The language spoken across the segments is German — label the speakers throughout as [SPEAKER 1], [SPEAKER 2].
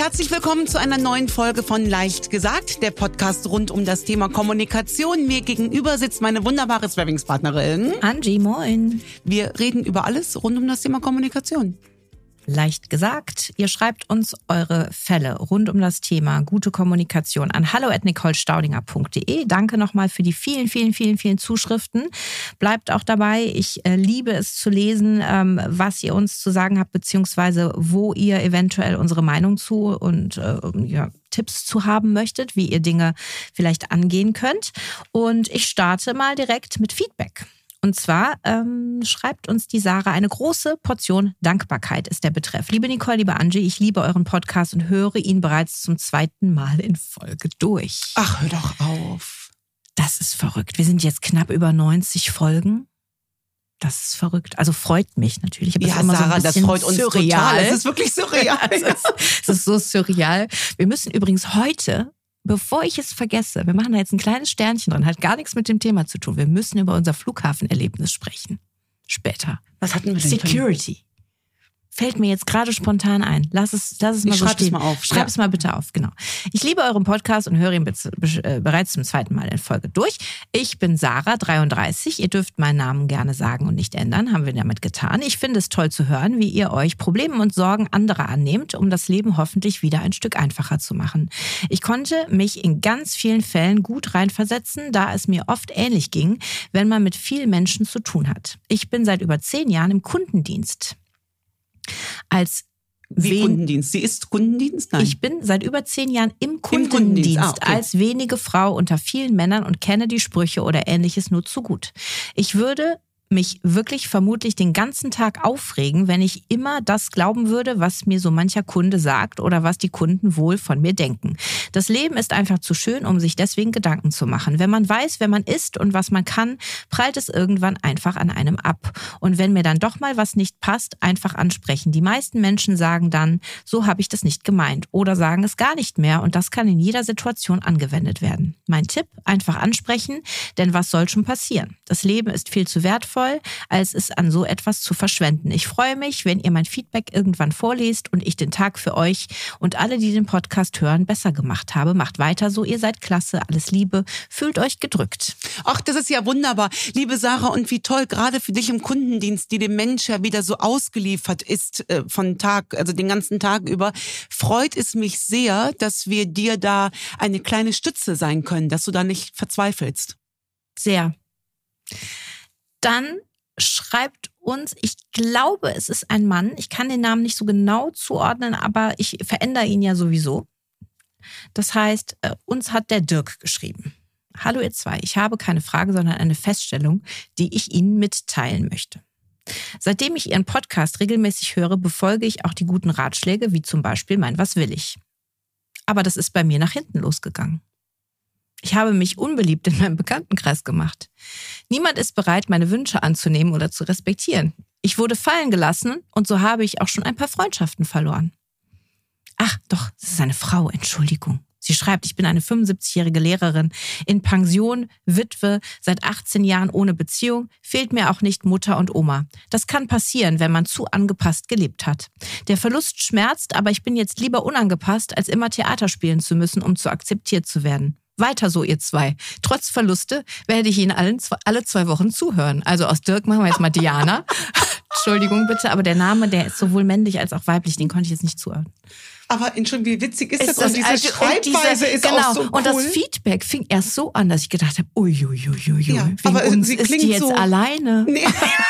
[SPEAKER 1] herzlich willkommen zu einer neuen Folge von Leicht gesagt, der Podcast rund um das Thema Kommunikation. Mir gegenüber sitzt meine wunderbare Sparringspartnerin
[SPEAKER 2] Angie, moin.
[SPEAKER 1] Wir reden über alles rund um das Thema Kommunikation.
[SPEAKER 2] Leicht gesagt, ihr schreibt uns eure Fälle rund um das Thema gute Kommunikation an hallo@nicolestaudinger.de. Danke nochmal für die vielen Zuschriften. Bleibt auch dabei. Ich liebe es zu lesen, was ihr uns zu sagen habt, beziehungsweise wo ihr eventuell unsere Meinung zu und Tipps zu haben möchtet, wie ihr Dinge vielleicht angehen könnt. Und ich starte mal direkt mit Feedback. Und zwar schreibt uns die Sarah, eine große Portion Dankbarkeit ist der Betreff. Liebe Nicole, liebe Angie, ich liebe euren Podcast und höre ihn bereits zum 2. Mal in Folge durch.
[SPEAKER 1] Ach, hör doch auf.
[SPEAKER 2] Das ist verrückt. Wir sind jetzt knapp über 90 Folgen. Das ist verrückt. Also freut mich natürlich.
[SPEAKER 1] Ja,
[SPEAKER 2] immer
[SPEAKER 1] Sarah,
[SPEAKER 2] so
[SPEAKER 1] das freut uns
[SPEAKER 2] surreal.
[SPEAKER 1] total. Es ist wirklich surreal.
[SPEAKER 2] Es ist so surreal. Wir müssen übrigens heute, bevor ich es vergesse, wir machen da jetzt ein kleines Sternchen dran, hat gar nichts mit dem Thema zu tun. Wir müssen über unser Flughafenerlebnis sprechen. Später.
[SPEAKER 1] Was hatten wir denn?
[SPEAKER 2] Security. Fällt mir jetzt gerade spontan ein. Lass es mal so stehen.
[SPEAKER 1] Schreib es mal auf.
[SPEAKER 2] Schreib es mal bitte auf, genau. Ich liebe euren Podcast und höre ihn bereits zum 2. Mal in Folge durch. Ich bin Sarah, 33. Ihr dürft meinen Namen gerne sagen und nicht ändern. Haben wir damit getan. Ich finde es toll zu hören, wie ihr euch Problemen und Sorgen anderer annehmt, um das Leben hoffentlich wieder ein Stück einfacher zu machen. Ich konnte mich in ganz vielen Fällen gut reinversetzen, da es mir oft ähnlich ging, wenn man mit vielen Menschen zu tun hat. Ich bin seit über 10 Jahren im Kundendienst.
[SPEAKER 1] Kundendienst? Sie ist Kundendienst? Nein.
[SPEAKER 2] Ich bin seit über 10 Jahren im Kundendienst
[SPEAKER 1] Okay.
[SPEAKER 2] als wenige Frau unter vielen Männern und kenne die Sprüche oder Ähnliches nur zu gut. Ich würde mich wirklich vermutlich den ganzen Tag aufregen, wenn ich immer das glauben würde, was mir so mancher Kunde sagt oder was die Kunden wohl von mir denken. Das Leben ist einfach zu schön, um sich deswegen Gedanken zu machen. Wenn man weiß, wer man ist und was man kann, prallt es irgendwann einfach an einem ab. Und wenn mir dann doch mal was nicht passt, einfach ansprechen. Die meisten Menschen sagen dann, so habe ich das nicht gemeint, oder sagen es gar nicht mehr, und das kann in jeder Situation angewendet werden. Mein Tipp, einfach ansprechen, denn was soll schon passieren? Das Leben ist viel zu wertvoll, als es an so etwas zu verschwenden. Ich freue mich, wenn ihr mein Feedback irgendwann vorlest und ich den Tag für euch und alle, die den Podcast hören, besser gemacht habe. Macht weiter so, ihr seid klasse, alles Liebe, fühlt euch gedrückt.
[SPEAKER 1] Ach, das ist ja wunderbar. Liebe Sarah, und wie toll, gerade für dich im Kundendienst, die dem Mensch ja wieder so ausgeliefert ist also den ganzen Tag über, freut es mich sehr, dass wir dir da eine kleine Stütze sein können, dass du da nicht verzweifelst.
[SPEAKER 2] Sehr. Dann schreibt uns, ich glaube, es ist ein Mann. Ich kann den Namen nicht so genau zuordnen, aber ich verändere ihn ja sowieso. Das heißt, uns hat der Dirk geschrieben. Hallo ihr zwei, ich habe keine Frage, sondern eine Feststellung, die ich Ihnen mitteilen möchte. Seitdem ich Ihren Podcast regelmäßig höre, befolge ich auch die guten Ratschläge, wie zum Beispiel mein Was will ich. Aber das ist bei mir nach hinten losgegangen. Ich habe mich unbeliebt in meinem Bekanntenkreis gemacht. Niemand ist bereit, meine Wünsche anzunehmen oder zu respektieren. Ich wurde fallen gelassen und so habe ich auch schon ein paar Freundschaften verloren. Ach, doch, es ist eine Frau, Entschuldigung. Sie schreibt, ich bin eine 75-jährige Lehrerin, in Pension, Witwe, seit 18 Jahren ohne Beziehung, fehlt mir auch nicht Mutter und Oma. Das kann passieren, wenn man zu angepasst gelebt hat. Der Verlust schmerzt, aber ich bin jetzt lieber unangepasst, als immer Theater spielen zu müssen, um zu akzeptiert zu werden. Weiter so, ihr zwei. Trotz Verluste werde ich Ihnen alle 2 Wochen zuhören. Also aus Dirk machen wir jetzt mal Diana. Entschuldigung bitte, aber der Name, der ist sowohl männlich als auch weiblich, den konnte ich jetzt nicht zuordnen.
[SPEAKER 1] Aber Entschuldigung, wie witzig ist das? Und diese Schreibweise ist auch so cool.
[SPEAKER 2] Und das Feedback fing erst so an, dass ich gedacht habe, uiuiuiui,
[SPEAKER 1] ja,
[SPEAKER 2] wegen
[SPEAKER 1] aber
[SPEAKER 2] uns
[SPEAKER 1] sie
[SPEAKER 2] ist
[SPEAKER 1] klingt
[SPEAKER 2] die jetzt
[SPEAKER 1] so
[SPEAKER 2] alleine.
[SPEAKER 1] Nee.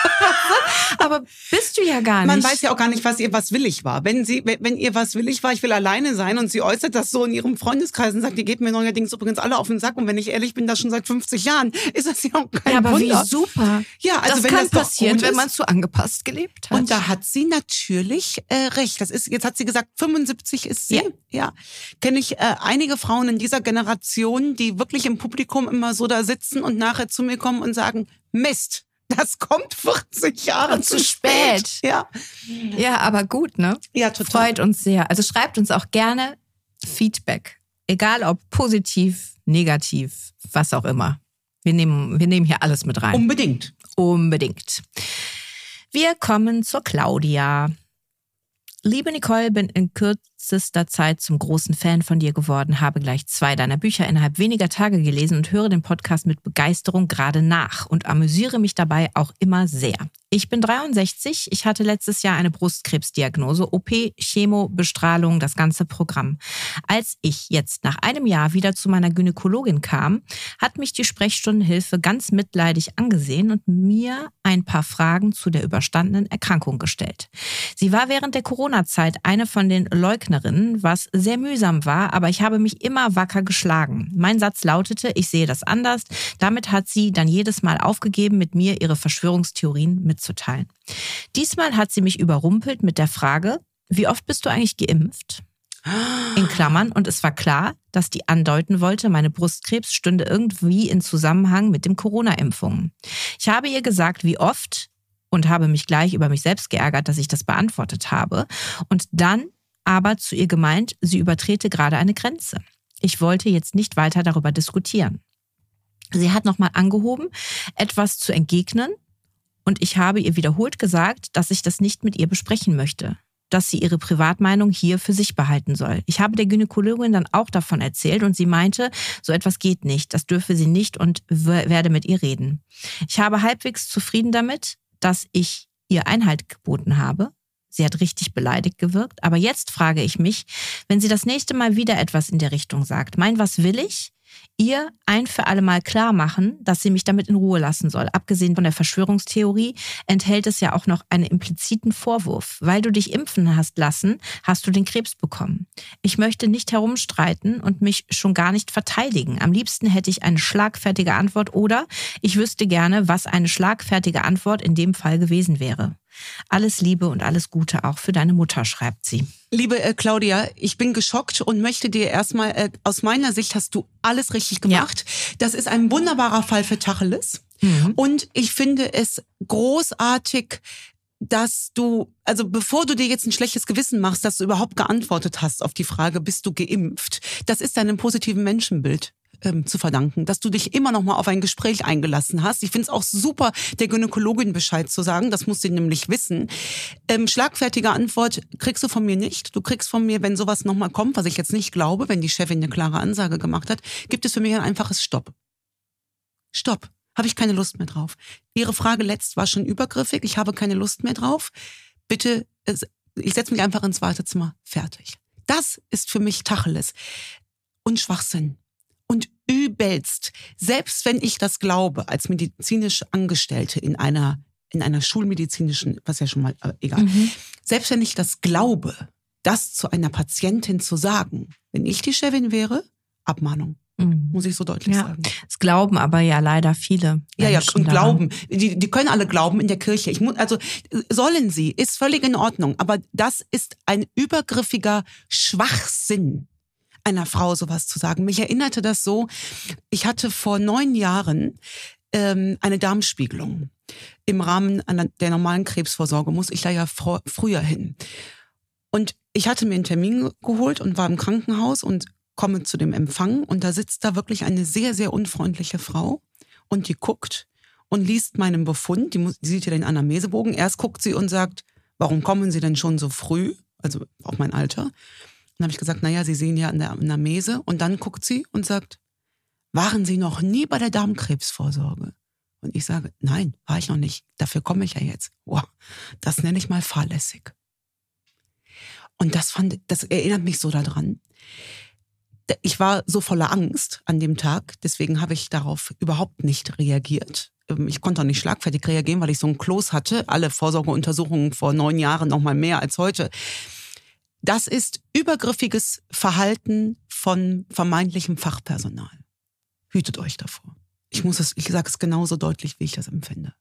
[SPEAKER 2] Aber bist du ja gar nicht.
[SPEAKER 1] Man weiß ja auch gar nicht, was ihr was willig war. Wenn ihr was willig war, ich will alleine sein, und sie äußert das so in ihrem Freundeskreis und sagt, die geht mir neuerdings übrigens alle auf den Sack, und wenn ich ehrlich bin, das schon seit 50 Jahren, ist das ja auch kein
[SPEAKER 2] aber
[SPEAKER 1] Wunder.
[SPEAKER 2] Wie super.
[SPEAKER 1] Ja, also
[SPEAKER 2] das
[SPEAKER 1] wenn
[SPEAKER 2] kann
[SPEAKER 1] das
[SPEAKER 2] passieren, wenn man zu angepasst gelebt hat.
[SPEAKER 1] Und da hat sie natürlich recht. Jetzt hat sie gesagt, 75 ist sie.
[SPEAKER 2] Ja.
[SPEAKER 1] Ja. Kenne ich einige Frauen in dieser Generation, die wirklich im Publikum immer so da sitzen und nachher zu mir kommen und sagen, Mist, das kommt 40 Jahre zu spät. Ja.
[SPEAKER 2] Ja, aber gut, ne?
[SPEAKER 1] Ja, total.
[SPEAKER 2] Freut uns sehr. Also schreibt uns auch gerne Feedback. Egal ob positiv, negativ, was auch immer. Wir nehmen hier alles mit rein.
[SPEAKER 1] Unbedingt.
[SPEAKER 2] Unbedingt. Wir kommen zur Claudia. Liebe Nicole, bin in kürzester Zeit zum großen Fan von dir geworden, habe gleich 2 deiner Bücher innerhalb weniger Tage gelesen und höre den Podcast mit Begeisterung gerade nach und amüsiere mich dabei auch immer sehr. Ich bin 63, ich hatte letztes Jahr eine Brustkrebsdiagnose, OP, Chemo, Bestrahlung, das ganze Programm. Als ich jetzt nach einem Jahr wieder zu meiner Gynäkologin kam, hat mich die Sprechstundenhilfe ganz mitleidig angesehen und mir ein paar Fragen zu der überstandenen Erkrankung gestellt. Sie war während der Corona-Zeit eine von den Leugnerinnen, was sehr mühsam war, aber ich habe mich immer wacker geschlagen. Mein Satz lautete, ich sehe das anders. Damit hat sie dann jedes Mal aufgegeben, mit mir ihre Verschwörungstheorien mitzuteilen. Diesmal hat sie mich überrumpelt mit der Frage, wie oft bist du eigentlich geimpft? In Klammern, und es war klar, dass die andeuten wollte, meine Brustkrebs stünde irgendwie in Zusammenhang mit den Corona-Impfungen. Ich habe ihr gesagt, wie oft, und habe mich gleich über mich selbst geärgert, dass ich das beantwortet habe. Und dann aber zu ihr gemeint, sie übertrete gerade eine Grenze. Ich wollte jetzt nicht weiter darüber diskutieren. Sie hat nochmal angehoben, etwas zu entgegnen, und ich habe ihr wiederholt gesagt, dass ich das nicht mit ihr besprechen möchte, dass sie ihre Privatmeinung hier für sich behalten soll. Ich habe der Gynäkologin dann auch davon erzählt und sie meinte, so etwas geht nicht, das dürfe sie nicht und werde mit ihr reden. Ich habe halbwegs zufrieden damit, dass ich ihr Einhalt geboten habe. Sie hat richtig beleidigt gewirkt, aber jetzt frage ich mich, wenn sie das nächste Mal wieder etwas in der Richtung sagt, was will ich? Ihr ein für alle Mal klar machen, dass sie mich damit in Ruhe lassen soll. Abgesehen von der Verschwörungstheorie enthält es ja auch noch einen impliziten Vorwurf. Weil du dich impfen hast lassen, hast du den Krebs bekommen. Ich möchte nicht herumstreiten und mich schon gar nicht verteidigen. Am liebsten hätte ich eine schlagfertige Antwort oder ich wüsste gerne, was eine schlagfertige Antwort in dem Fall gewesen wäre. Alles Liebe und alles Gute auch für deine Mutter, schreibt sie.
[SPEAKER 1] Liebe Claudia, ich bin geschockt und möchte dir erstmal, aus meiner Sicht hast du alles richtig gemacht. Ja. Das ist ein wunderbarer Fall für Tacheles. Mhm. Und ich finde es großartig, dass du, also bevor du dir jetzt ein schlechtes Gewissen machst, dass du überhaupt geantwortet hast auf die Frage, bist du geimpft? Das ist deinem positiven Menschenbild zu verdanken, dass du dich immer noch mal auf ein Gespräch eingelassen hast. Ich finde es auch super, der Gynäkologin Bescheid zu sagen. Das muss sie nämlich wissen. Schlagfertige Antwort kriegst du von mir nicht. Du kriegst von mir, wenn sowas noch mal kommt, was ich jetzt nicht glaube, wenn die Chefin eine klare Ansage gemacht hat, gibt es für mich ein einfaches Stopp. Stopp. Habe ich keine Lust mehr drauf. Ihre Frage letzt war schon übergriffig. Ich habe keine Lust mehr drauf. Bitte, ich setze mich einfach ins Wartezimmer. Fertig. Das ist für mich Tacheles. Und Schwachsinn. Und übelst, selbst wenn ich das glaube, als medizinisch Angestellte in einer schulmedizinischen, was ja schon mal, egal, selbst wenn ich das glaube, das zu einer Patientin zu sagen, wenn ich die Chefin wäre, Abmahnung, muss ich so deutlich sagen.
[SPEAKER 2] Das glauben aber ja leider viele.
[SPEAKER 1] Ja, und glauben. Die können alle glauben in der Kirche. Sollen sie, ist völlig in Ordnung, aber das ist ein übergriffiger Schwachsinn, einer Frau sowas zu sagen. Mich erinnerte das so, ich hatte vor 9 Jahren eine Darmspiegelung. Im Rahmen der normalen Krebsvorsorge muss ich da ja früher hin. Und ich hatte mir einen Termin geholt und war im Krankenhaus und komme zu dem Empfang und da sitzt da wirklich eine sehr, sehr unfreundliche Frau und die guckt und liest meinen Befund, die sieht ja den Anamnesebogen. Erst guckt sie und sagt, warum kommen Sie denn schon so früh? Also auch mein Alter. Dann habe ich gesagt, naja, Sie sehen ja an der Anamnese. Und dann guckt sie und sagt, waren Sie noch nie bei der Darmkrebsvorsorge? Und ich sage, nein, war ich noch nicht. Dafür komme ich ja jetzt. Wow, das nenne ich mal fahrlässig. Und das erinnert mich so daran. Ich war so voller Angst an dem Tag, deswegen habe ich darauf überhaupt nicht reagiert. Ich konnte auch nicht schlagfertig reagieren, weil ich so einen Kloß hatte. Alle Vorsorgeuntersuchungen vor 9 Jahren noch mal mehr als heute. Das ist übergriffiges Verhalten von vermeintlichem Fachpersonal. Hütet euch davor. Ich sage es genauso deutlich, wie ich das empfinde.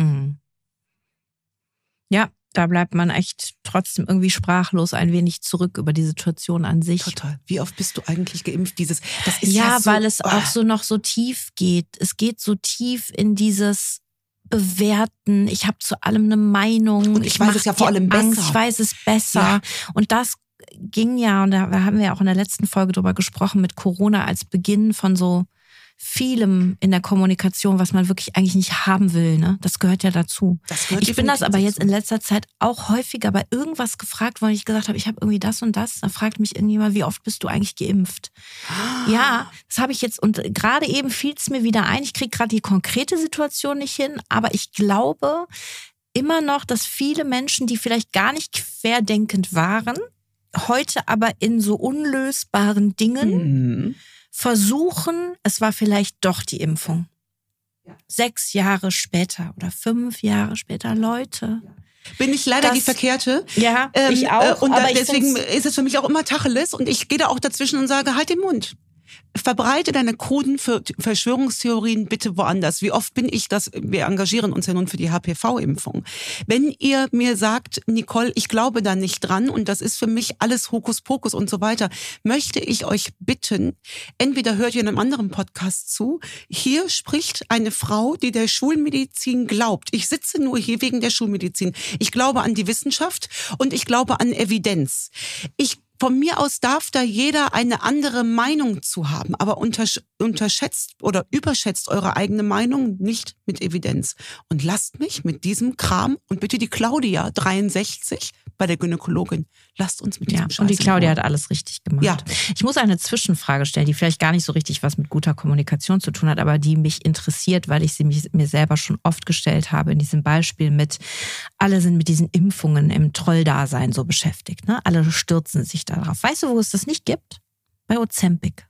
[SPEAKER 2] Ja, da bleibt man echt trotzdem irgendwie sprachlos ein wenig zurück über die Situation an sich.
[SPEAKER 1] Total. Wie oft bist du eigentlich geimpft? Das ist
[SPEAKER 2] weil es auch so noch so tief geht. Es geht so tief in dieses Bewerten. Ich habe zu allem eine Meinung.
[SPEAKER 1] Und ich weiß es ja vor allem besser.
[SPEAKER 2] Ich weiß es besser. Ja. Und das ging ja, und da haben wir auch in der letzten Folge drüber gesprochen, mit Corona als Beginn von so vielem in der Kommunikation, was man wirklich eigentlich nicht haben will. Ne? Das gehört ja dazu. Ich bin das aber jetzt in letzter Zeit auch häufiger bei irgendwas gefragt worden, ich gesagt habe, ich habe irgendwie das und das. Da fragt mich irgendjemand, wie oft bist du eigentlich geimpft? Ja, das habe ich jetzt und gerade eben fiel es mir wieder ein. Ich kriege gerade die konkrete Situation nicht hin, aber ich glaube immer noch, dass viele Menschen, die vielleicht gar nicht querdenkend waren, heute aber in so unlösbaren Dingen versuchen, es war vielleicht doch die Impfung. 6 Jahre später oder 5 Jahre später, Leute.
[SPEAKER 1] Bin ich leider die Verkehrte.
[SPEAKER 2] Ja, ich auch.
[SPEAKER 1] Und deswegen ist es für mich auch immer Tacheles und ich gehe da auch dazwischen und sage, halt den Mund. Verbreite deine Kruden für Verschwörungstheorien bitte woanders. Wie oft bin ich das? Wir engagieren uns ja nun für die HPV-Impfung. Wenn ihr mir sagt, Nicole, ich glaube da nicht dran und das ist für mich alles Hokuspokus und so weiter, möchte ich euch bitten, entweder hört ihr in einem anderen Podcast zu, hier spricht eine Frau, die der Schulmedizin glaubt. Ich sitze nur hier wegen der Schulmedizin. Ich glaube an die Wissenschaft und ich glaube an Evidenz. Von mir aus darf da jeder eine andere Meinung zu haben, aber unterschätzt oder überschätzt eure eigene Meinung nicht mit Evidenz. Und lasst mich mit diesem Kram und bitte die Claudia, 63, bei der Gynäkologin, lasst uns mit diesem Scheiß.
[SPEAKER 2] Und die Claudia hat alles richtig gemacht.
[SPEAKER 1] Ja.
[SPEAKER 2] Ich muss eine Zwischenfrage stellen, die vielleicht gar nicht so richtig was mit guter Kommunikation zu tun hat, aber die mich interessiert, weil ich sie mir selber schon oft gestellt habe in diesem Beispiel mit, alle sind mit diesen Impfungen im Trolldasein so beschäftigt. Ne? Alle stürzen sich darauf. Weißt du, wo es das nicht gibt? Bei Ozempic.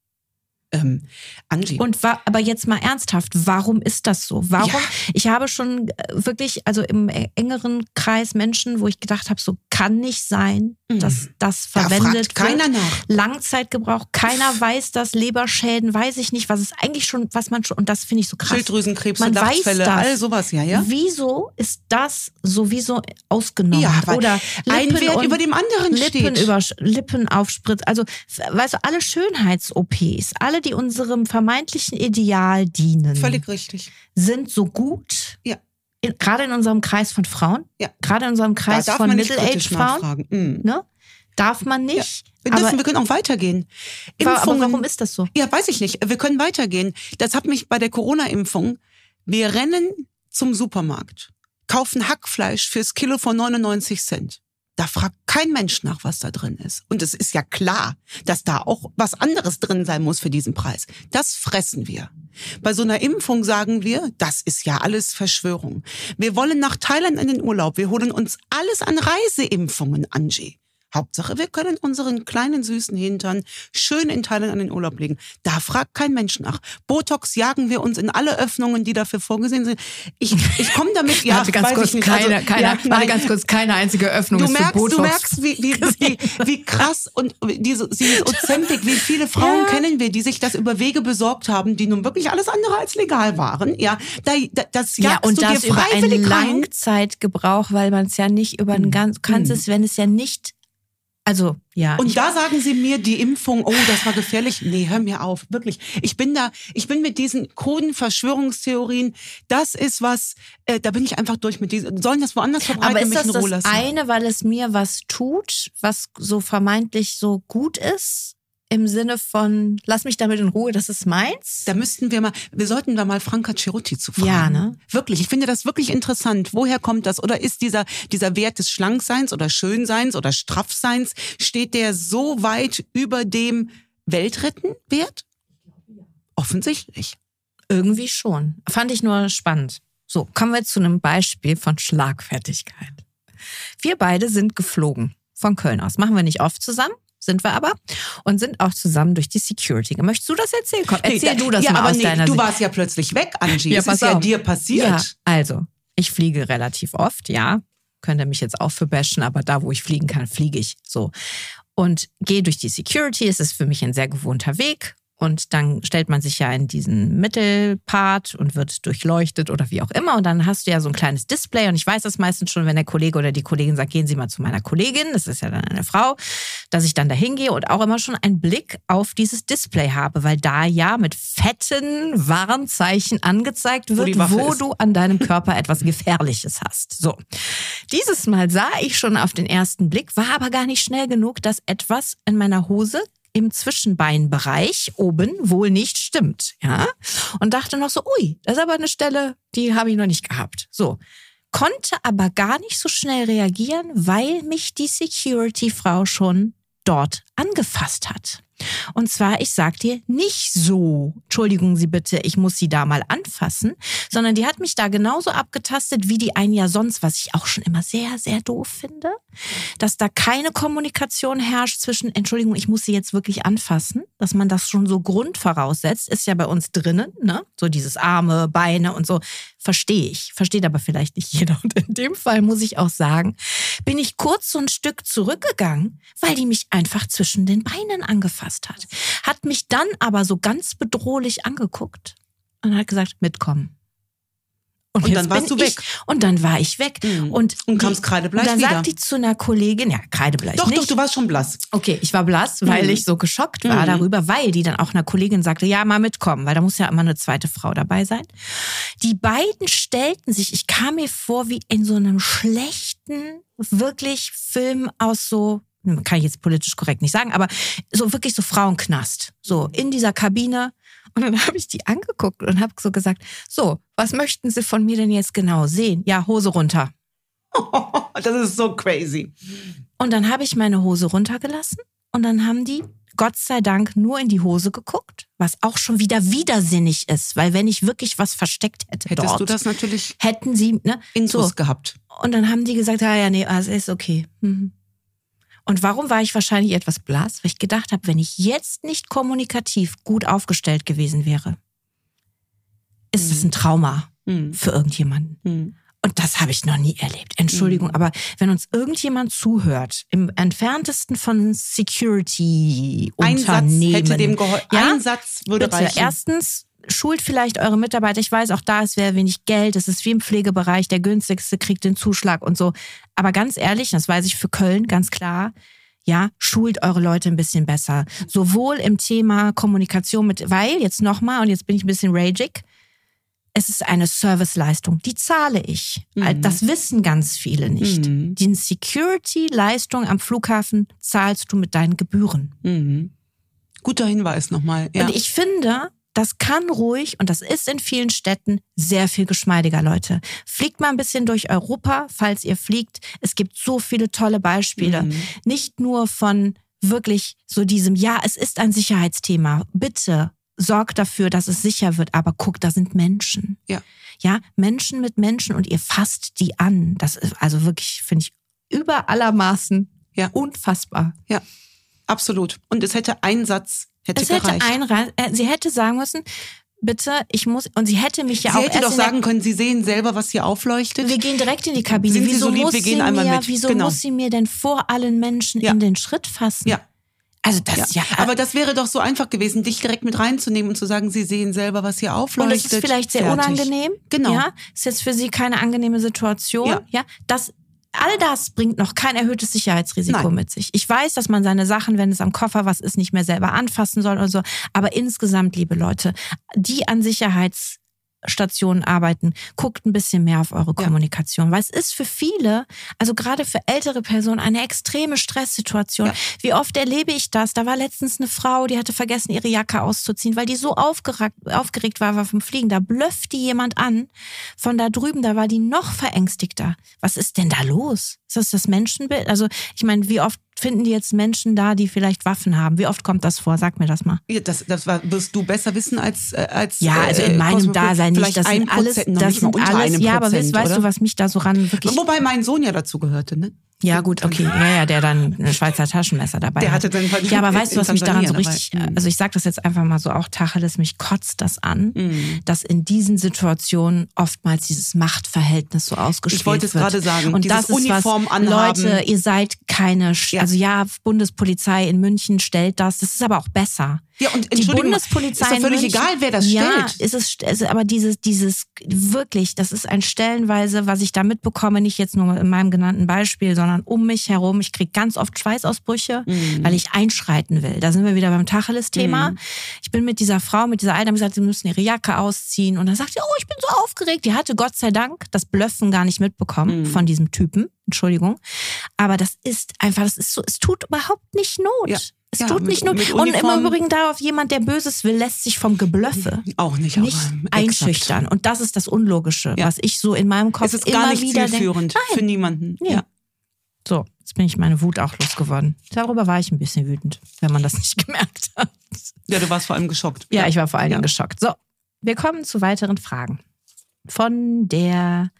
[SPEAKER 1] Angie.
[SPEAKER 2] Aber jetzt mal ernsthaft, warum ist das so? Warum? Ja. Ich habe schon wirklich, also im engeren Kreis Menschen, wo ich gedacht habe, so kann nicht sein, dass das verwendet wird.
[SPEAKER 1] Keiner nach.
[SPEAKER 2] Langzeitgebrauch, keiner weiß das, Leberschäden, weiß ich nicht, was es eigentlich schon, was man schon, und das finde ich so krass.
[SPEAKER 1] Schilddrüsenkrebs,
[SPEAKER 2] man weiß das.
[SPEAKER 1] All sowas, ja.
[SPEAKER 2] Wieso ist das sowieso ausgenommen?
[SPEAKER 1] Ja, weil
[SPEAKER 2] oder
[SPEAKER 1] ein Wert über dem anderen steht.
[SPEAKER 2] Lippenaufspritz, also, weißt du, alle Schönheits-OPs, alle, die unserem vermeintlichen Ideal dienen.
[SPEAKER 1] Völlig richtig.
[SPEAKER 2] Sind so gut.
[SPEAKER 1] Ja.
[SPEAKER 2] Gerade in unserem Kreis von Frauen. Ja. Gerade in unserem Kreis von Middle-Age-Frauen. Ne? Darf man nicht.
[SPEAKER 1] Ja. Wir können auch weitergehen.
[SPEAKER 2] Aber warum ist das so?
[SPEAKER 1] Ja, weiß ich nicht. Wir können weitergehen. Das hat mich bei der Corona-Impfung, wir rennen zum Supermarkt, kaufen Hackfleisch fürs Kilo von 99 Cent. Da fragt kein Mensch nach, was da drin ist. Und es ist ja klar, dass da auch was anderes drin sein muss für diesen Preis. Das fressen wir. Bei so einer Impfung sagen wir, das ist ja alles Verschwörung. Wir wollen nach Thailand in den Urlaub. Wir holen uns alles an Reiseimpfungen, Angie. Hauptsache, wir können unseren kleinen süßen Hintern schön in Thailand an den Urlaub legen. Da fragt kein Mensch nach. Botox jagen wir uns in alle Öffnungen, die dafür vorgesehen sind. Ich komme damit, ja, weiß ich nicht.
[SPEAKER 2] Ganz kurz, keine einzige Öffnung ist für Botox.
[SPEAKER 1] Du merkst, wie krass und dieses Ozempic, wie viele Frauen kennen wir, die sich das über Wege besorgt haben, die nun wirklich alles andere als legal waren. Ja, das jagst
[SPEAKER 2] und
[SPEAKER 1] du
[SPEAKER 2] das
[SPEAKER 1] dir
[SPEAKER 2] über
[SPEAKER 1] freiwillig
[SPEAKER 2] einen
[SPEAKER 1] rein.
[SPEAKER 2] Langzeitgebrauch, weil man es ja nicht über einen ganz, kannst es, wenn es ja nicht. Also, ja.
[SPEAKER 1] Und da sagen sie mir, die Impfung, oh, das war gefährlich. Nee, hör mir auf, wirklich. Ich bin mit diesen kruden Verschwörungstheorien, das ist was, da bin ich einfach durch mit diesen, sollen das woanders verbreiten,
[SPEAKER 2] aber ist
[SPEAKER 1] mich
[SPEAKER 2] das
[SPEAKER 1] in Ruhe
[SPEAKER 2] das
[SPEAKER 1] lassen.
[SPEAKER 2] eine, weil es mir was tut, was so vermeintlich so gut ist? Im Sinne von, lass mich damit in Ruhe, das ist meins?
[SPEAKER 1] Da sollten wir mal Franca Cerutti zu fragen.
[SPEAKER 2] Ja, ne?
[SPEAKER 1] Wirklich, ich finde das wirklich interessant. Woher kommt das? Oder ist dieser Wert des Schlankseins oder Schönseins oder Straffseins, steht der so weit über dem Weltrettenwert? Offensichtlich.
[SPEAKER 2] Irgendwie schon. Fand ich nur spannend. So, kommen wir zu einem Beispiel von Schlagfertigkeit. Wir beide sind geflogen von Köln aus. Machen wir nicht oft zusammen. Sind wir aber und sind auch zusammen durch die Security. Möchtest du das erzählen? Komm, erzähl du das mal aus deiner Sicht.
[SPEAKER 1] Du warst ja plötzlich weg, Angie. Das ist ja dir passiert.
[SPEAKER 2] Ja, also, ich fliege relativ oft, ja. Könnt ihr mich jetzt auch für bashen, aber da, wo ich fliegen kann, fliege ich so. Und gehe durch die Security. Es ist für mich ein sehr gewohnter Weg. Und dann stellt man sich ja in diesen Mittelpart und wird durchleuchtet oder wie auch immer. Und dann hast du ja so ein kleines Display. Und ich weiß das meistens schon, wenn der Kollege oder die Kollegin sagt, gehen Sie mal zu meiner Kollegin, das ist ja dann eine Frau, dass ich dann da hingehe und auch immer schon einen Blick auf dieses Display habe, weil da ja mit fetten Warnzeichen angezeigt wird, wo du an deinem Körper etwas Gefährliches hast. So. Dieses Mal sah ich schon auf den ersten Blick, war aber gar nicht schnell genug, dass etwas in meiner Hose im Zwischenbeinbereich oben wohl nicht stimmt, ja. Und dachte noch so, ui, das ist aber eine Stelle, die habe ich noch nicht gehabt. So. Konnte aber gar nicht so schnell reagieren, weil mich die Security-Frau schon dort angefasst hat. Und zwar, ich sag dir, nicht so, entschuldigen Sie bitte, ich muss Sie da mal anfassen, sondern die hat mich da genauso abgetastet, wie die einen ja sonst, was ich auch schon immer sehr, sehr doof finde, dass da keine Kommunikation herrscht zwischen, Entschuldigung, ich muss Sie jetzt wirklich anfassen, dass man das schon so grundvoraussetzt, ist ja bei uns drinnen, ne? So dieses Arme, Beine und so, verstehe ich, versteht aber vielleicht nicht jeder. Und in dem Fall muss ich auch sagen, bin ich kurz so ein Stück zurückgegangen, weil die mich einfach zwischen den Beinen angefasst hat mich dann aber so ganz bedrohlich angeguckt und hat gesagt, mitkommen.
[SPEAKER 1] Und dann warst du weg.
[SPEAKER 2] Und dann war ich weg. Und
[SPEAKER 1] kamst kreidebleich wieder.
[SPEAKER 2] Und dann sagt die zu einer Kollegin, ja, kreidebleich
[SPEAKER 1] doch,
[SPEAKER 2] nicht.
[SPEAKER 1] Doch, du warst schon blass.
[SPEAKER 2] Okay, ich war blass, weil ich so geschockt war darüber, weil die dann auch einer Kollegin sagte, ja, mal mitkommen, weil da muss ja immer eine zweite Frau dabei sein. Die beiden stellten sich, ich kam mir vor wie in so einem schlechten, wirklich Film aus so, kann ich jetzt politisch korrekt nicht sagen, aber so wirklich so Frauenknast. So in dieser Kabine. Und dann habe ich die angeguckt und habe so gesagt, so, was möchten Sie von mir denn jetzt genau sehen? Ja, Hose runter.
[SPEAKER 1] Das ist so crazy.
[SPEAKER 2] Und dann habe ich meine Hose runtergelassen und dann haben die, Gott sei Dank, nur in die Hose geguckt, was auch schon wieder widersinnig ist, weil wenn ich wirklich was versteckt hätte
[SPEAKER 1] hättest
[SPEAKER 2] dort,
[SPEAKER 1] du das natürlich
[SPEAKER 2] hätten sie, ne,
[SPEAKER 1] Infos gehabt.
[SPEAKER 2] Und dann haben die gesagt, ja, nee, also ist okay. Und warum war ich wahrscheinlich etwas blass? Weil ich gedacht habe, wenn ich jetzt nicht kommunikativ gut aufgestellt gewesen wäre, ist das ein Trauma für irgendjemanden. Und das habe ich noch nie erlebt. Entschuldigung, aber wenn uns irgendjemand zuhört, im entferntesten von Security-Unternehmen.
[SPEAKER 1] Ein Satz hätte dem geholfen. Ja? Ein Satz würde
[SPEAKER 2] bitte,
[SPEAKER 1] reichen.
[SPEAKER 2] Erstens, schult vielleicht eure Mitarbeiter. Ich weiß, auch da ist sehr wenig Geld. Es ist wie im Pflegebereich. Der günstigste kriegt den Zuschlag und so. Aber ganz ehrlich, das weiß ich für Köln ganz klar. Ja, schult eure Leute ein bisschen besser. Sowohl im Thema Kommunikation mit, weil, jetzt nochmal, und jetzt bin ich ein bisschen ragig, es ist eine Serviceleistung, die zahle ich. Das wissen ganz viele nicht. Die Security-Leistung am Flughafen zahlst du mit deinen Gebühren.
[SPEAKER 1] Guter Hinweis nochmal. Ja.
[SPEAKER 2] Und ich finde, das kann ruhig, und das ist in vielen Städten sehr viel geschmeidiger, Leute. Fliegt mal ein bisschen durch Europa, falls ihr fliegt. Es gibt so viele tolle Beispiele. Nicht nur von wirklich so diesem, ja, es ist ein Sicherheitsthema. Bitte sorgt dafür, dass es sicher wird. Aber guckt, da sind Menschen. Ja, Menschen mit Menschen und ihr fasst die an. Das ist also wirklich, finde ich, über allermaßen unfassbar.
[SPEAKER 1] Ja, absolut. Und es hätte ein Satz gereicht.
[SPEAKER 2] Sie hätte sagen müssen, bitte, ich muss, und sie hätte mich ja auch.
[SPEAKER 1] Sie hätte doch sagen können, Sie sehen selber, was hier aufleuchtet.
[SPEAKER 2] Wir gehen direkt in die Kabine.
[SPEAKER 1] Sind Sie so lieb, wir gehen einmal mit.
[SPEAKER 2] Wieso muss sie mir denn vor allen Menschen in den Schritt fassen?
[SPEAKER 1] Ja.
[SPEAKER 2] Also das
[SPEAKER 1] Aber das wäre doch so einfach gewesen, dich direkt mit reinzunehmen und zu sagen, Sie sehen selber, was hier aufleuchtet.
[SPEAKER 2] Und es ist vielleicht sehr unangenehm.
[SPEAKER 1] Genau.
[SPEAKER 2] Ja, ist jetzt für Sie keine angenehme Situation. Ja, all das bringt noch kein erhöhtes Sicherheitsrisiko mit sich. Ich weiß, dass man seine Sachen, wenn es am Koffer was ist, nicht mehr selber anfassen soll oder so. Aber insgesamt, liebe Leute, die an Sicherheitsstationen arbeiten, guckt ein bisschen mehr auf eure Kommunikation. Weil es ist für viele, also gerade für ältere Personen, eine extreme Stresssituation. Wie oft erlebe ich das? Da war letztens eine Frau, die hatte vergessen, ihre Jacke auszuziehen, weil die so aufgeregt war vom Fliegen. Da blöfft die jemand an. Von da drüben, da war die noch verängstigter. Was ist denn da los? Ist das Menschenbild? Also ich meine, wie oft finden die jetzt Menschen da, die vielleicht Waffen haben? Wie oft kommt das vor? Sag mir das mal.
[SPEAKER 1] Ja, das wirst du besser wissen als
[SPEAKER 2] ja, also in meinem Dasein nicht. Das sind alles, ja, aber weißt du, was mich da so ran wirklich...
[SPEAKER 1] Wobei mein Sohn ja dazu gehörte, ne?
[SPEAKER 2] Ja, gut, okay. Ja, der dann ein Schweizer Taschenmesser dabei
[SPEAKER 1] der hatte dann
[SPEAKER 2] ja, aber weißt du, was mich daran so richtig, also ich sag das jetzt einfach mal so auch Tacheles, mich kotzt das an, dass in diesen Situationen oftmals dieses Machtverhältnis so ausgespielt wird.
[SPEAKER 1] Ich wollte es gerade sagen,
[SPEAKER 2] und
[SPEAKER 1] dieses
[SPEAKER 2] das ist
[SPEAKER 1] Uniform
[SPEAKER 2] was,
[SPEAKER 1] anhaben.
[SPEAKER 2] Leute, ihr seid keine, also ja, Bundespolizei in München stellt das ist aber auch besser.
[SPEAKER 1] Ja, und
[SPEAKER 2] die Bundespolizei
[SPEAKER 1] ist doch völlig egal, wer das stellt.
[SPEAKER 2] Ja, ist es, aber dieses wirklich, das ist ein stellenweise, was ich da mitbekomme, nicht jetzt nur in meinem genannten Beispiel, sondern um mich herum. Ich kriege ganz oft Schweißausbrüche, weil ich einschreiten will. Da sind wir wieder beim Tacheles-Thema. Ich bin mit dieser Frau, mit dieser Alten, gesagt, sie müssen ihre Jacke ausziehen. Und dann sagt sie, oh, ich bin so aufgeregt. Die hatte Gott sei Dank das Blöffen gar nicht mitbekommen von diesem Typen. Entschuldigung. Aber das ist einfach, das ist so, es tut überhaupt nicht Not.
[SPEAKER 1] Ja.
[SPEAKER 2] Es tut nicht nur. Und im Übrigen darauf, jemand, der Böses will, lässt sich vom Geblöffe
[SPEAKER 1] auch nicht
[SPEAKER 2] einschüchtern. Und das ist das Unlogische, was ich so in meinem Kopf
[SPEAKER 1] es ist gar
[SPEAKER 2] immer
[SPEAKER 1] nicht
[SPEAKER 2] wieder
[SPEAKER 1] zielführend für niemanden.
[SPEAKER 2] Ja. So, jetzt bin ich meine Wut auch losgeworden. Darüber war ich ein bisschen wütend, wenn man das nicht gemerkt hat.
[SPEAKER 1] Ja, du warst vor allem geschockt.
[SPEAKER 2] Ja, ich war vor allen Dingen geschockt. So, wir kommen zu weiteren Fragen. Von der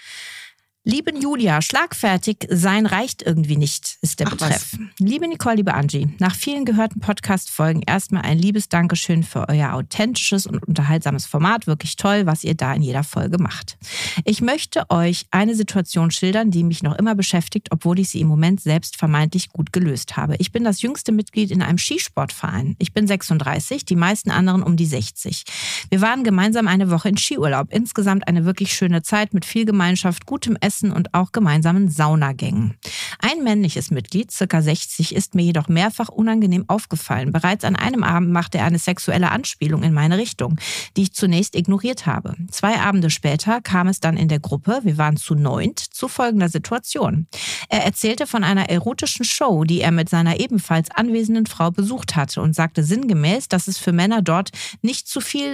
[SPEAKER 2] lieben Julia, schlagfertig sein reicht irgendwie nicht, ist der Betreff. Liebe Nicole, liebe Angie, nach vielen gehörten Podcast-Folgen erstmal ein liebes Dankeschön für euer authentisches und unterhaltsames Format. Wirklich toll, was ihr da in jeder Folge macht. Ich möchte euch eine Situation schildern, die mich noch immer beschäftigt, obwohl ich sie im Moment selbst vermeintlich gut gelöst habe. Ich bin das jüngste Mitglied in einem Skisportverein. Ich bin 36, die meisten anderen um die 60. Wir waren gemeinsam eine Woche in Skiurlaub. Insgesamt eine wirklich schöne Zeit mit viel Gemeinschaft, gutem Essen und auch gemeinsamen Saunagängen. Ein männliches Mitglied, ca. 60, ist mir jedoch mehrfach unangenehm aufgefallen. Bereits an einem Abend machte er eine sexuelle Anspielung in meine Richtung, die ich zunächst ignoriert habe. 2 Abende später kam es dann in der Gruppe, wir waren zu 9, zu folgender Situation. Er erzählte von einer erotischen Show, die er mit seiner ebenfalls anwesenden Frau besucht hatte und sagte sinngemäß, dass es für Männer dort nicht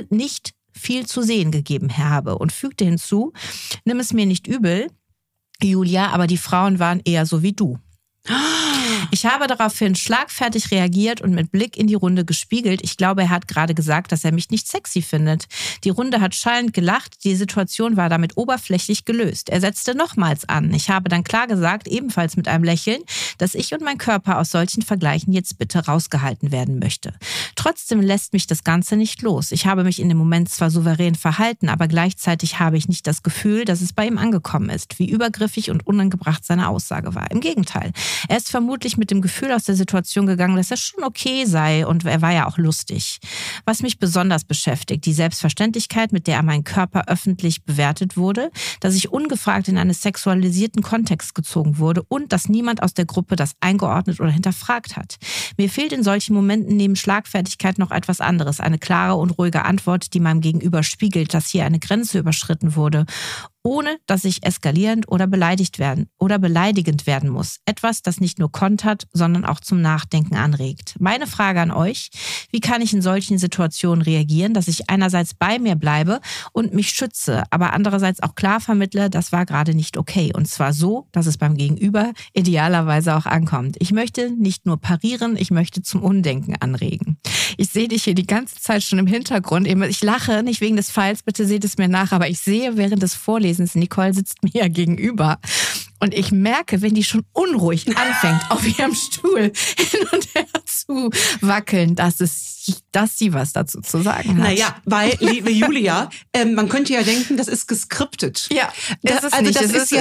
[SPEAKER 2] viel zu sehen gegeben habe und fügte hinzu, nimm es mir nicht übel, Julia, aber die Frauen waren eher so wie du. Ich habe daraufhin schlagfertig reagiert und mit Blick in die Runde gespiegelt. Ich glaube, er hat gerade gesagt, dass er mich nicht sexy findet. Die Runde hat schallend gelacht. Die Situation war damit oberflächlich gelöst. Er setzte nochmals an. Ich habe dann klar gesagt, ebenfalls mit einem Lächeln, dass ich und mein Körper aus solchen Vergleichen jetzt bitte rausgehalten werden möchte. Trotzdem lässt mich das Ganze nicht los. Ich habe mich in dem Moment zwar souverän verhalten, aber gleichzeitig habe ich nicht das Gefühl, dass es bei ihm angekommen ist, wie übergriffig und unangebracht seine Aussage war. Im Gegenteil. Er ist vermutlich mit dem Gefühl aus der Situation gegangen, dass er schon okay sei und er war ja auch lustig. Was mich besonders beschäftigt, die Selbstverständlichkeit, mit der mein Körper öffentlich bewertet wurde, dass ich ungefragt in einen sexualisierten Kontext gezogen wurde und dass niemand aus der Gruppe das eingeordnet oder hinterfragt hat. Mir fehlt in solchen Momenten neben Schlagfertigkeit noch etwas anderes, eine klare und ruhige Antwort, die meinem Gegenüber spiegelt, dass hier eine Grenze überschritten wurde, ohne dass ich eskalierend oder beleidigend werden muss. Etwas, das nicht nur kontert, sondern auch zum Nachdenken anregt. Meine Frage an euch, wie kann ich in solchen Situationen reagieren, dass ich einerseits bei mir bleibe und mich schütze, aber andererseits auch klar vermittle, das war gerade nicht okay. Und zwar so, dass es beim Gegenüber idealerweise auch ankommt. Ich möchte nicht nur parieren, ich möchte zum Umdenken anregen. Ich sehe dich hier die ganze Zeit schon im Hintergrund. Ich lache nicht wegen des Falls, bitte seht es mir nach, aber ich sehe während des Vorlesens, Nicole sitzt mir ja gegenüber und ich merke, wenn die schon unruhig anfängt, auf ihrem Stuhl hin und her zu wackeln, dass sie was dazu zu sagen hat.
[SPEAKER 1] Naja, weil, liebe Julia, man könnte ja denken, das ist geskriptet.
[SPEAKER 2] Ja,
[SPEAKER 1] das ist nicht. Es ist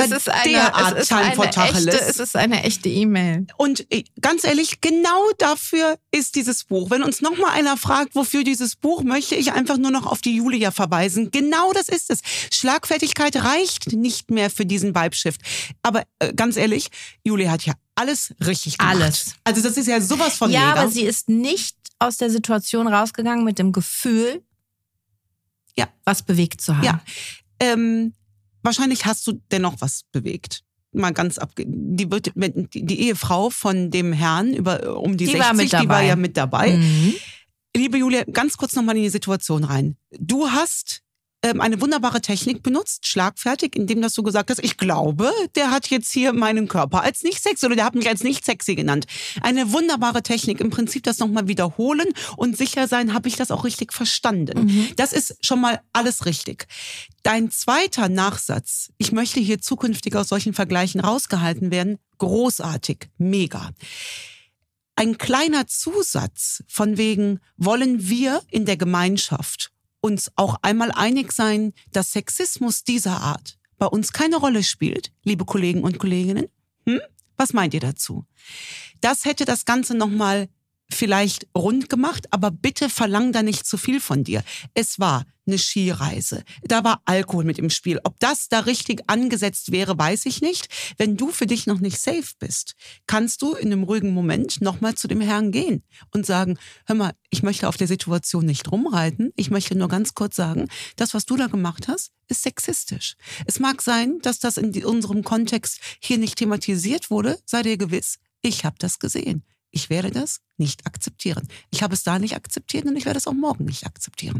[SPEAKER 2] eine echte E-Mail.
[SPEAKER 1] Und ganz ehrlich, genau dafür ist dieses Buch. Wenn uns noch mal einer fragt, wofür dieses Buch, möchte ich einfach nur noch auf die Julia verweisen. Genau das ist es. Schlagfertigkeit reicht nicht mehr für diesen Vibe-Shift. Aber ganz ehrlich, Julia hat ja alles richtig gemacht.
[SPEAKER 2] Alles.
[SPEAKER 1] Also das ist ja sowas von mega.
[SPEAKER 2] Ja, aber sie ist nicht aus der Situation rausgegangen mit dem Gefühl, was bewegt zu haben.
[SPEAKER 1] Ja, wahrscheinlich hast du dennoch was bewegt. Mal ganz die Ehefrau von dem Herrn um die 60, die war ja mit dabei. Mhm. Liebe Julia, ganz kurz nochmal in die Situation rein. Du hast eine wunderbare Technik benutzt, schlagfertig, indem dass du gesagt hast, ich glaube, der hat jetzt hier meinen Körper als nicht sexy oder der hat mich als nicht sexy genannt. Eine wunderbare Technik, im Prinzip das nochmal wiederholen und sicher sein, habe ich das auch richtig verstanden. Mhm. Das ist schon mal alles richtig. Dein zweiter Nachsatz, ich möchte hier zukünftig aus solchen Vergleichen rausgehalten werden, großartig, mega. Ein kleiner Zusatz von wegen, wollen wir in der Gemeinschaft uns auch einmal einig sein, dass Sexismus dieser Art bei uns keine Rolle spielt, liebe Kollegen und Kolleginnen? Was meint ihr dazu? Das hätte das Ganze nochmal vielleicht rund gemacht, aber bitte verlang da nicht zu viel von dir. Es war eine Skireise. Da war Alkohol mit im Spiel. Ob das da richtig angesetzt wäre, weiß ich nicht. Wenn du für dich noch nicht safe bist, kannst du in einem ruhigen Moment nochmal zu dem Herrn gehen und sagen, hör mal, ich möchte auf der Situation nicht rumreiten. Ich möchte nur ganz kurz sagen, das, was du da gemacht hast, ist sexistisch. Es mag sein, dass das in unserem Kontext hier nicht thematisiert wurde. Sei dir gewiss, ich habe das gesehen. ich werde das nicht akzeptieren. Ich habe es da nicht akzeptiert und ich werde es auch morgen nicht akzeptieren.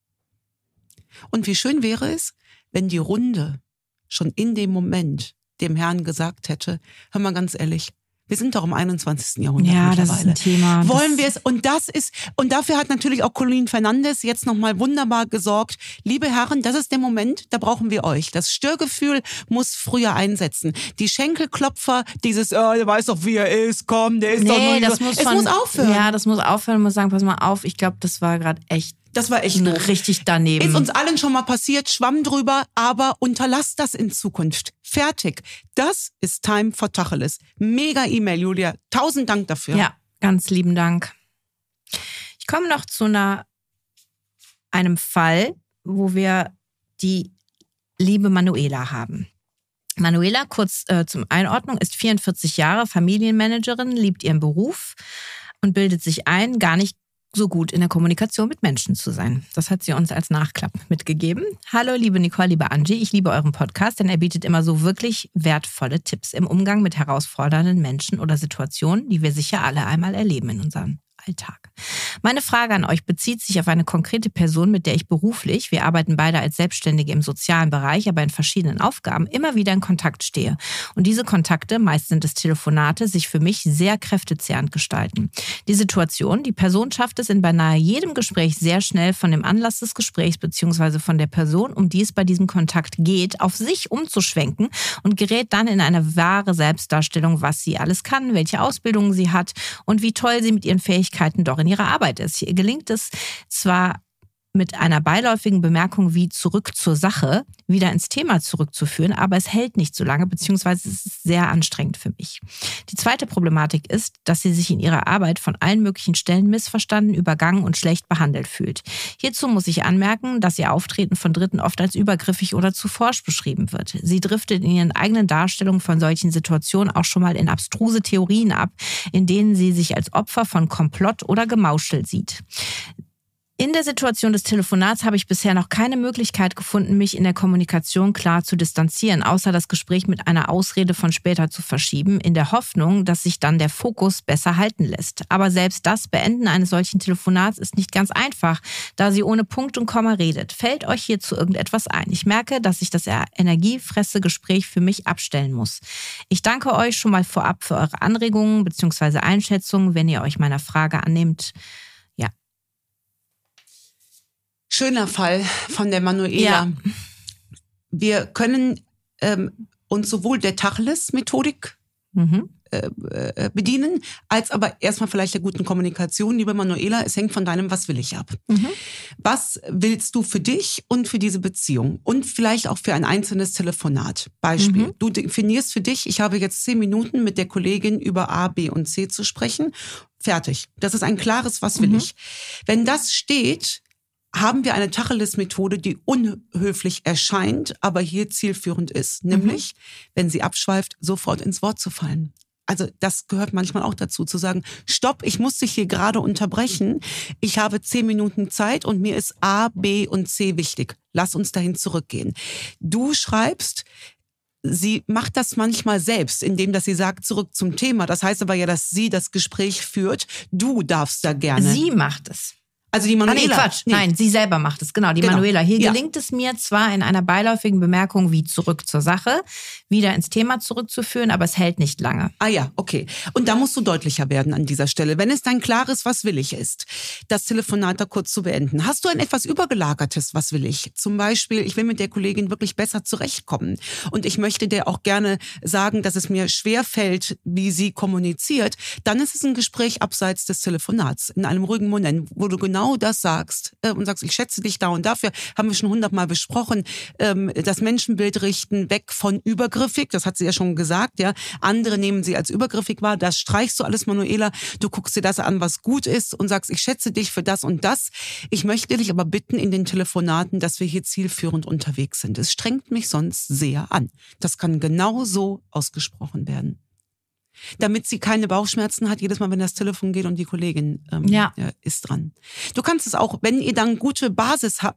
[SPEAKER 1] Und wie schön wäre es, wenn die Runde schon in dem Moment dem Herrn gesagt hätte, hör mal ganz ehrlich, wir sind doch im 21. Jahrhundert mittlerweile.
[SPEAKER 2] Ja, das ist ein Thema.
[SPEAKER 1] Wollen wir es? Und dafür hat natürlich auch Colleen Fernandes jetzt nochmal wunderbar gesorgt. Liebe Herren, das ist der Moment, da brauchen wir euch. Das Störgefühl muss früher einsetzen. Die Schenkelklopfer, dieses, der weiß doch, wie er ist, komm, der ist doch nur...
[SPEAKER 2] Es muss aufhören. Ja, das muss aufhören. Ich muss sagen, pass mal auf, ich glaube, das war gerade echt...
[SPEAKER 1] Das war echt doof.
[SPEAKER 2] Richtig daneben.
[SPEAKER 1] Ist uns allen schon mal passiert, Schwamm drüber, aber unterlasst das in Zukunft. Fertig. Das ist Time for Tacheles. Mega E-Mail, Julia. 1000 Dank dafür.
[SPEAKER 2] Ja, ganz lieben Dank. Ich komme noch zu einem Fall, wo wir die liebe Manuela haben. Manuela, kurz zum Einordnung, ist 44 Jahre, Familienmanagerin, liebt ihren Beruf und bildet sich ein, gar nicht so gut in der Kommunikation mit Menschen zu sein. Das hat sie uns als Nachklapp mitgegeben. Hallo, liebe Nicole, liebe Angie, ich liebe euren Podcast, denn er bietet immer so wirklich wertvolle Tipps im Umgang mit herausfordernden Menschen oder Situationen, die wir sicher alle einmal erleben in unserem Alltag. Meine Frage an euch bezieht sich auf eine konkrete Person, mit der ich beruflich, wir arbeiten beide als Selbstständige im sozialen Bereich, aber in verschiedenen Aufgaben, immer wieder in Kontakt stehe. Und diese Kontakte, meist sind es Telefonate, sich für mich sehr kräftezehrend gestalten. Die Situation, die Person schafft es in beinahe jedem Gespräch sehr schnell von dem Anlass des Gesprächs bzw. von der Person, um die es bei diesem Kontakt geht, auf sich umzuschwenken und gerät dann in eine wahre Selbstdarstellung, was sie alles kann, welche Ausbildungen sie hat und wie toll sie mit ihren Fähigkeiten doch in ihrer Arbeit ist. Hier gelingt es zwar mit einer beiläufigen Bemerkung wie zurück zur Sache wieder ins Thema zurückzuführen, aber es hält nicht so lange, beziehungsweise es ist sehr anstrengend für mich. Die zweite Problematik ist, dass sie sich in ihrer Arbeit von allen möglichen Stellen missverstanden, übergangen und schlecht behandelt fühlt. Hierzu muss ich anmerken, dass ihr Auftreten von Dritten oft als übergriffig oder zu forsch beschrieben wird. Sie driftet in ihren eigenen Darstellungen von solchen Situationen auch schon mal in abstruse Theorien ab, in denen sie sich als Opfer von Komplott oder Gemauschel sieht. In der Situation des Telefonats habe ich bisher noch keine Möglichkeit gefunden, mich in der Kommunikation klar zu distanzieren, außer das Gespräch mit einer Ausrede von später zu verschieben, in der Hoffnung, dass sich dann der Fokus besser halten lässt. Aber selbst das Beenden eines solchen Telefonats ist nicht ganz einfach, da sie ohne Punkt und Komma redet. Fällt euch hierzu irgendetwas ein? Ich merke, dass ich das energiefresse Gespräch für mich abstellen muss. Ich danke euch schon mal vorab für eure Anregungen bzw. Einschätzungen, wenn ihr euch meiner Frage annehmt.
[SPEAKER 1] Schöner Fall von der Manuela. Ja. Wir können uns sowohl der Tacheles-Methodik bedienen, als aber erstmal vielleicht der guten Kommunikation. Liebe Manuela, es hängt von deinem Was will ich ab. Was willst du für dich und für diese Beziehung und vielleicht auch für ein einzelnes Telefonat? Beispiel, du definierst für dich, ich habe jetzt 10 Minuten mit der Kollegin über A, B und C zu sprechen. Fertig. Das ist ein klares Was will ich. Wenn das steht, haben wir eine Tacheles-Methode, die unhöflich erscheint, aber hier zielführend ist. Nämlich, wenn sie abschweift, sofort ins Wort zu fallen. Also das gehört manchmal auch dazu, zu sagen, stopp, ich muss dich hier gerade unterbrechen. Ich habe 10 Minuten Zeit und mir ist A, B und C wichtig. Lass uns dahin zurückgehen. Du schreibst, sie macht das manchmal selbst, indem dass sie sagt, zurück zum Thema. Das heißt aber ja, dass sie das Gespräch führt. Du darfst da gerne.
[SPEAKER 2] Sie macht es.
[SPEAKER 1] Also die Manuela.
[SPEAKER 2] Quatsch. Nee. Nein, sie selber macht es. Genau, die Manuela. Hier gelingt es mir zwar in einer beiläufigen Bemerkung wie zurück zur Sache, wieder ins Thema zurückzuführen, aber es hält nicht lange.
[SPEAKER 1] Ah ja, okay. Und da musst du deutlicher werden an dieser Stelle. Wenn es dein klares Was will ich ist, das Telefonat da kurz zu beenden. Hast du ein etwas übergelagertes Was will ich? Zum Beispiel, ich will mit der Kollegin wirklich besser zurechtkommen. Und ich möchte dir auch gerne sagen, dass es mir schwerfällt, wie sie kommuniziert. Dann ist es ein Gespräch abseits des Telefonats, in einem ruhigen Moment, wo du genau das sagst und sagst, ich schätze dich da und dafür, haben wir schon 100-mal besprochen, das Menschenbild richten, weg von übergriffig, das hat sie ja schon gesagt, ja. Andere nehmen sie als übergriffig wahr, das streichst du alles, Manuela, du guckst dir das an, was gut ist und sagst, ich schätze dich für das und das. Ich möchte dich aber bitten in den Telefonaten, dass wir hier zielführend unterwegs sind. Es strengt mich sonst sehr an. Das kann genau so ausgesprochen werden. Damit sie keine Bauchschmerzen hat, jedes Mal, wenn das Telefon geht und die Kollegin ist dran. Du kannst es auch, wenn ihr dann gute Basis habt,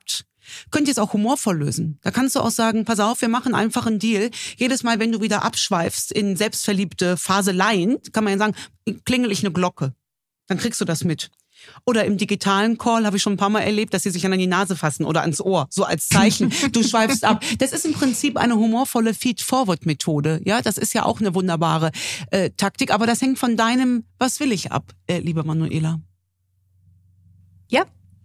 [SPEAKER 1] könnt ihr es auch humorvoll lösen. Da kannst du auch sagen, pass auf, wir machen einfach einen Deal. Jedes Mal, wenn du wieder abschweifst in selbstverliebte Faseleien, kann man ja sagen, klingel ich eine Glocke. Dann kriegst du das mit. Oder im digitalen Call habe ich schon ein paar Mal erlebt, dass sie sich an die Nase fassen oder ans Ohr, so als Zeichen. Du schweifst ab. Das ist im Prinzip eine humorvolle Feed-Forward-Methode. Ja, das ist ja auch eine wunderbare Taktik. Aber das hängt von deinem Was will ich ab, liebe Manuela.
[SPEAKER 2] Ja.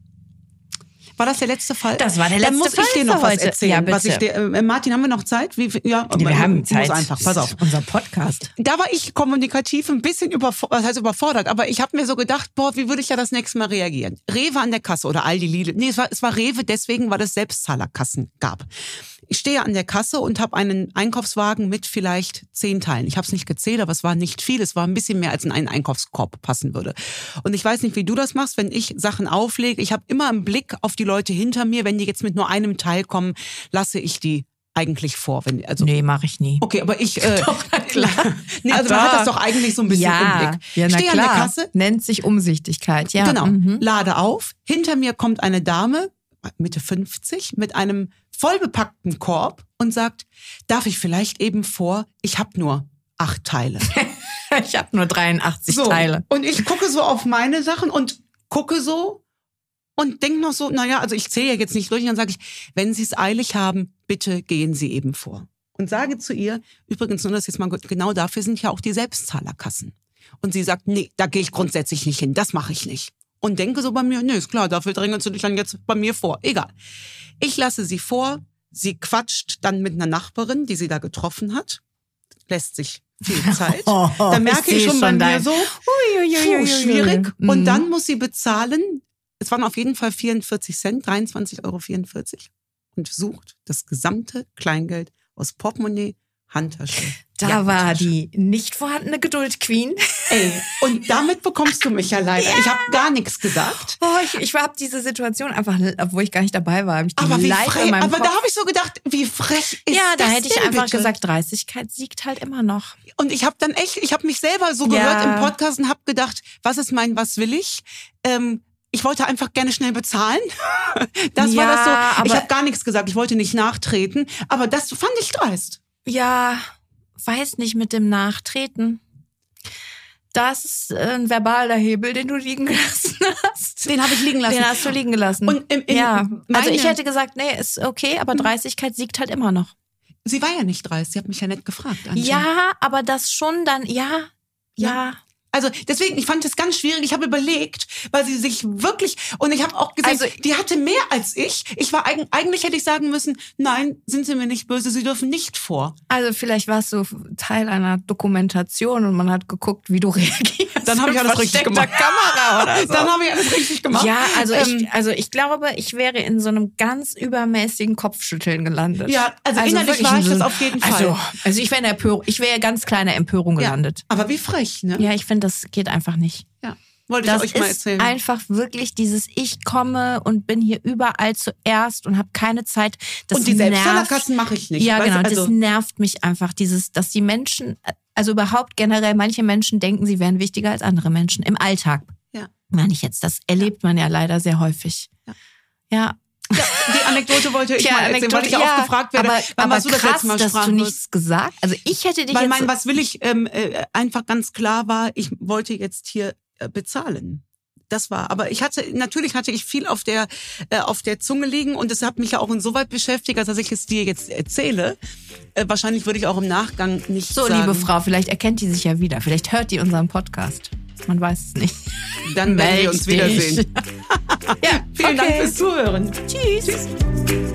[SPEAKER 1] War das der letzte Fall?
[SPEAKER 2] Das war der letzte Fall.
[SPEAKER 1] Dann muss ich dir noch was erzählen.
[SPEAKER 2] Ja, bitte.
[SPEAKER 1] Was ich dir, Martin, haben wir noch Zeit?
[SPEAKER 2] Wir haben Zeit.
[SPEAKER 1] Muss einfach, pass auf.
[SPEAKER 2] Unser Podcast.
[SPEAKER 1] Da war ich kommunikativ ein bisschen überfordert, aber ich habe mir so gedacht, boah, wie würde ich ja das nächste Mal reagieren? Rewe an der Kasse oder Aldi, Lidl. Nee, es war Rewe deswegen, weil es Selbstzahlerkassen gab. Ich stehe an der Kasse und habe einen Einkaufswagen mit vielleicht 10 Teilen. Ich habe es nicht gezählt, aber es war nicht viel. Es war ein bisschen mehr, als in einen Einkaufskorb passen würde. Und ich weiß nicht, wie du das machst, wenn ich Sachen auflege. Ich habe immer einen Blick auf die Leute hinter mir. Wenn die jetzt mit nur einem Teil kommen, lasse ich die eigentlich vor.
[SPEAKER 2] Nee, mache ich nie.
[SPEAKER 1] Okay, aber ich...
[SPEAKER 2] Doch, na klar.
[SPEAKER 1] Nee, also man hat das doch eigentlich so ein bisschen im Blick.
[SPEAKER 2] Ja, na
[SPEAKER 1] Stehe
[SPEAKER 2] klar.
[SPEAKER 1] an der Kasse.
[SPEAKER 2] Nennt sich Umsichtigkeit, ja.
[SPEAKER 1] Genau, lade auf. Hinter mir kommt eine Dame, Mitte 50, mit einem vollbepackten Korb und sagt, darf ich vielleicht eben vor, ich habe nur 8 Teile.
[SPEAKER 2] Ich habe nur 83 Teile.
[SPEAKER 1] Und ich gucke so auf meine Sachen und gucke so und denke noch so, naja, also ich zähle ja jetzt nicht durch. Und dann sage ich, wenn Sie es eilig haben, bitte gehen Sie eben vor. Und sage zu ihr, übrigens, nur das jetzt mal genau dafür sind ja auch die Selbstzahlerkassen. Und sie sagt, nee, da gehe ich grundsätzlich nicht hin, das mache ich nicht. Und denke so bei mir, nee, ist klar, dafür drängelst du dich dann jetzt bei mir vor. Egal. Ich lasse sie vor, sie quatscht dann mit einer Nachbarin, die sie da getroffen hat, lässt sich viel Zeit. Da merke ich schon bei mir so, schwierig. Und dann muss sie bezahlen, es waren auf jeden Fall 44 Cent, 23,44 € und sucht das gesamte Kleingeld aus Portemonnaie, Handtasche.
[SPEAKER 2] Da war die nicht vorhandene Geduld-Queen.
[SPEAKER 1] Ey, und damit bekommst du mich ja leider. Ja. Ich habe gar nichts gesagt.
[SPEAKER 2] Oh, ich habe diese Situation einfach, obwohl ich gar nicht dabei war, habe ich die
[SPEAKER 1] aber
[SPEAKER 2] live in meinem
[SPEAKER 1] Aber
[SPEAKER 2] Kopf.
[SPEAKER 1] Da habe ich so gedacht, wie frech ist
[SPEAKER 2] ja, da
[SPEAKER 1] das
[SPEAKER 2] hätte ich
[SPEAKER 1] denn,
[SPEAKER 2] einfach
[SPEAKER 1] bitte?
[SPEAKER 2] gesagt, Dreistigkeit siegt halt immer noch.
[SPEAKER 1] Und ich habe dann echt, ich habe mich selber so gehört im Podcast und habe gedacht, was ist mein, was will ich? Ich wollte einfach gerne schnell bezahlen. Das war das so. Aber ich habe gar nichts gesagt, ich wollte nicht nachtreten. Aber das fand ich dreist.
[SPEAKER 2] Ja, weiß nicht mit dem Nachtreten. Das ist ein verbaler Hebel, den du liegen gelassen hast.
[SPEAKER 1] Den habe ich liegen lassen.
[SPEAKER 2] Den hast du liegen lassen.
[SPEAKER 1] Und
[SPEAKER 2] also ich hätte gesagt, nee, ist okay, aber Dreistigkeit siegt halt immer noch.
[SPEAKER 1] Sie war ja nicht dreist, sie hat mich ja nett gefragt. Antje.
[SPEAKER 2] Ja, aber das schon dann, ja.
[SPEAKER 1] Also deswegen, ich fand es ganz schwierig. Ich habe überlegt, weil sie sich wirklich, und ich habe auch gesehen,
[SPEAKER 2] also,
[SPEAKER 1] die hatte mehr als ich. Ich war eigentlich hätte ich sagen müssen, nein, sind Sie mir nicht böse, Sie dürfen nicht vor.
[SPEAKER 2] Also vielleicht warst du Teil einer Dokumentation und man hat geguckt, wie du reagierst.
[SPEAKER 1] Dann habe ich alles richtig gemacht.
[SPEAKER 2] Kamera oder so.
[SPEAKER 1] Dann habe ich alles richtig gemacht.
[SPEAKER 2] Ja, also ich glaube, ich wäre in so einem ganz übermäßigen Kopfschütteln gelandet.
[SPEAKER 1] Ja, also innerlich war ich das auf jeden Fall.
[SPEAKER 2] Also ich wäre in Empörung, ich wäre ganz kleiner Empörung gelandet.
[SPEAKER 1] Ja, aber wie frech, ne?
[SPEAKER 2] Ja, ich finde, das geht einfach nicht.
[SPEAKER 1] Ja, wollte ich euch mal erzählen.
[SPEAKER 2] Das ist einfach wirklich dieses, ich komme und bin hier überall zuerst und habe keine Zeit. Das
[SPEAKER 1] und die Selbstzahlerkassen mache ich nicht.
[SPEAKER 2] Ja, genau, das nervt mich einfach, dass die Menschen, also überhaupt generell, manche Menschen denken, sie wären wichtiger als andere Menschen im Alltag.
[SPEAKER 1] Ja.
[SPEAKER 2] Meine ich jetzt, das erlebt man ja leider sehr häufig. Ja.
[SPEAKER 1] Ja, die Anekdote wollte ich mal erzählen, weil ich auch gefragt werde, wann warst du das letzte Mal
[SPEAKER 2] dass du nichts gesagt? Also ich hätte dich
[SPEAKER 1] weil mein was will ich einfach ganz klar war, ich wollte jetzt hier bezahlen. Das war, aber natürlich hatte ich viel auf der Zunge liegen und es hat mich ja auch insoweit beschäftigt, als dass ich es dir jetzt erzähle. Wahrscheinlich würde ich auch im Nachgang nicht sagen.
[SPEAKER 2] So, liebe Frau, vielleicht erkennt die sich ja wieder, vielleicht hört die unseren Podcast. Man weiß es nicht.
[SPEAKER 1] Dann werden wir uns wiedersehen.
[SPEAKER 2] Ja,
[SPEAKER 1] vielen Dank fürs Zuhören.
[SPEAKER 2] Tschüss.